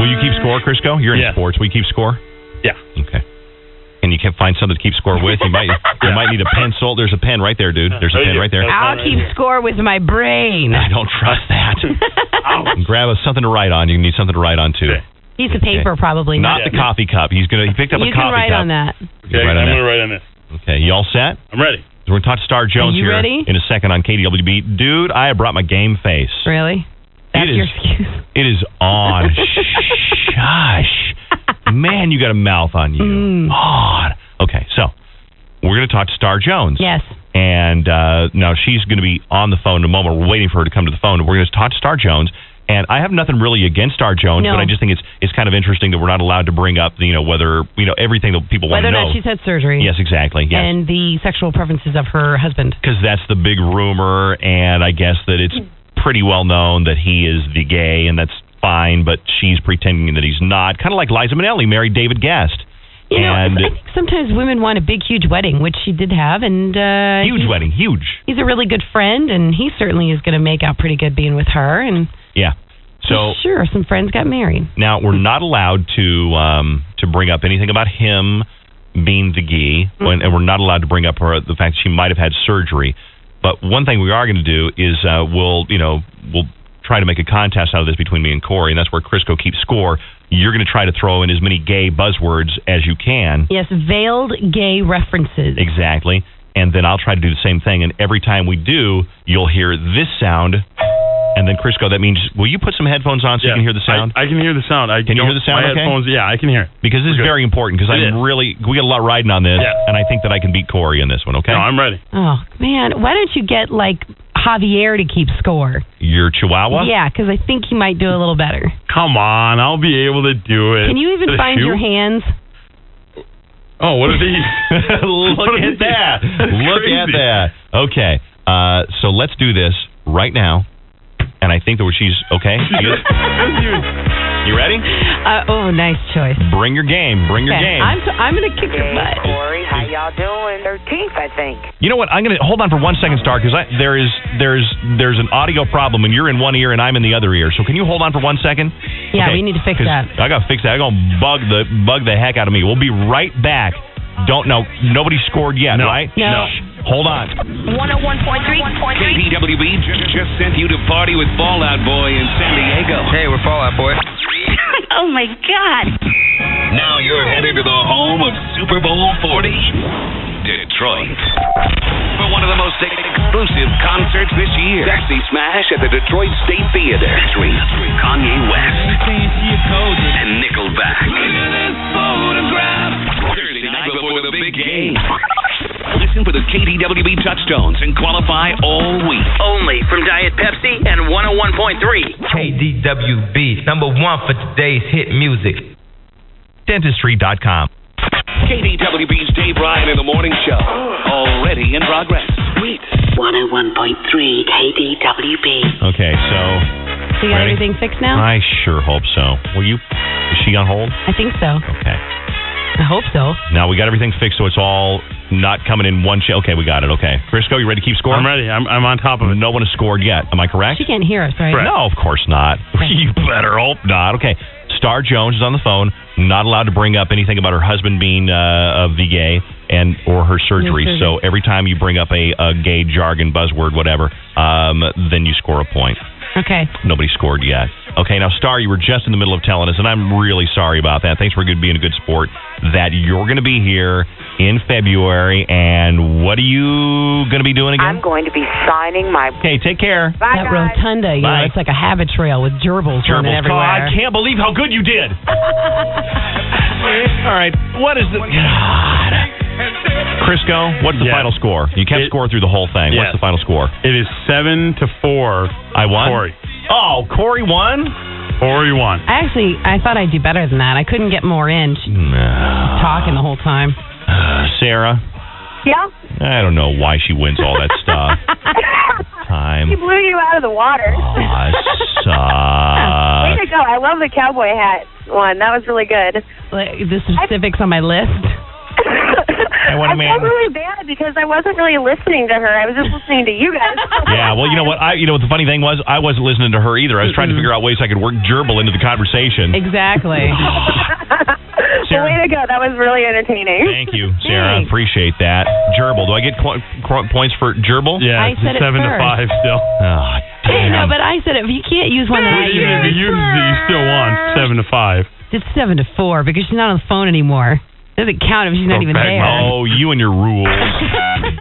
Will you keep score, Crisco? You're in sports. Will you keep score? Yeah. Okay. And you can find something to keep score with. You might need a pencil. There's a pen right there, dude. There's a pen right there. I'll keep score with my brain. I don't trust that. Grab something to write on. You need something to write on, too. Piece of paper, probably. Not the coffee cup. He picked up a coffee cup. You can write on that. Okay, I'm going to write on this. Okay, you all set? I'm ready. We're going to talk to Star Jones here ready? in a second on KDWB. Dude, I have brought my game face. Really? That's your excuse? It is on. Shush. Man, you got a mouth on you. God. Okay, so we're going to talk to Star Jones. Yes. And now she's going to be on the phone in a moment. We're waiting for her to come to the phone. We're going to talk to Star Jones. And I have nothing really against Star Jones, but I just think it's kind of interesting that we're not allowed to bring up, whether, everything that people want to know. Whether or not she's had surgery. Yes, exactly. Yes. And the sexual preferences of her husband. Because that's the big rumor, and I guess that it's pretty well known that he is the gay, and that's fine, but she's pretending that he's not. Kind of like Liza Minnelli married David Guest. I think sometimes women want a big, huge wedding, which she did have, and huge wedding. He's a really good friend, and he certainly is going to make out pretty good being with her. And yeah, so sure, some friends got married. Now we're not allowed to bring up anything about him being the gay, and we're not allowed to bring up the fact she might have had surgery. But one thing we are going to do is we'll try to make a contest out of this between me and Corey, and that's where Crisco keeps score. You're going to try to throw in as many gay buzzwords as you can. Yes, veiled gay references. Exactly. And then I'll try to do the same thing. And every time we do, you'll hear this sound. And then, Crisco, that means, will you put some headphones on so you can hear the sound? I can hear the sound. Can you hear the sound? My headphones, yeah, I can hear it. Because this is very important, because we got a lot riding on this, and I think that I can beat Corey in this one, okay? No, I'm ready. Oh, man. Why don't you get, Javier to keep score? Your Chihuahua? Yeah, because I think he might do a little better. Come on, I'll be able to do it. Can you even find your hands? Oh, what are these? Look at that. Look at that. Okay, so let's do this right now. And I think that she's okay. You ready? Nice choice. Bring your game. Bring your game. I'm going to kick your butt. Corey, how y'all doing? 13th, I think. You know what? I'm going to hold on for 1 second, Star, because there's an audio problem, and you're in one ear and I'm in the other ear. So can you hold on for 1 second? Yeah, we need to fix that. I got to fix that. I'm going to bug the heck out of me. We'll be right back. Don't know. Nobody scored yet, right? No. Hold on. 101.3. KDWB just sent you to party with Fall Out Boy in San Diego. Hey, we're Fall Out Boy. Oh, my God. Now you're headed to the home of Super Bowl 40, Detroit. For one of the most exclusive concerts this year, Sexy Smash at the Detroit State Theater featuring Kanye West and Nickelback. Thursday night before the big game. Listen for the KDWB touchstones and qualify all week. Only from Diet Pepsi and 101.3. KDWB, number one for today's hit music. Dentistry.com. KDWB's Dave Ryan in the Morning Show. Already in progress. Sweet. 101.3 KDWB. Okay, so... You got everything fixed now? I sure hope so. Is she on hold? I think so. Okay. I hope so. Now we got everything fixed, so it's all not coming in one shot. Okay, we got it. Okay. Crisco, you ready to keep score? I'm ready. I'm on top of it. No one has scored yet. Am I correct? She can't hear us, right? Correct. No, of course not. You better hope not. Okay. Star Jones is on the phone. Not allowed to bring up anything about her husband being of the gay or her surgery. So every time you bring up a gay jargon, buzzword, whatever, then you score a point. Okay. Nobody scored yet. Okay, now, Star, you were just in the middle of telling us, and I'm really sorry about that. Thanks for being a good sport, that you're going to be here in February, and what are you going to be doing again? I'm going to be signing my... Okay, take care. Bye, that guys. rotunda, it's like a habit trail with gerbils running everywhere. I can't believe how good you did. All right, what is the... God. Crisco, what's the final score? You kept score through the whole thing. What's the final score? It is 7-4. I won? Corey. Oh, Corey won? Corey won. Actually, I thought I'd do better than that. I couldn't get more in. Talking the whole time. Sarah? Yeah? I don't know why she wins all that stuff. He blew you out of the water. Way to go. I love the cowboy hat one. That was really good. The specifics on my list? I want a man. I felt really bad because I wasn't really listening to her. I was just listening to you guys. Yeah, well, you know what? The funny thing was, I wasn't listening to her either. I was trying to figure out ways I could work gerbil into the conversation. Exactly. Well, way to go. That was really entertaining. Thank you, Sarah. Thanks. Appreciate that. Gerbil. Do I get points for gerbil? Yeah, I said it 7 to 5 still. Oh, Hey, damn. no, but I said if you can't use one that I Even if use, you use it, you still won 7 to 5. it's 7 to 4 because she's not on the phone anymore. It doesn't count if she's not even back there. Oh, you and your rules.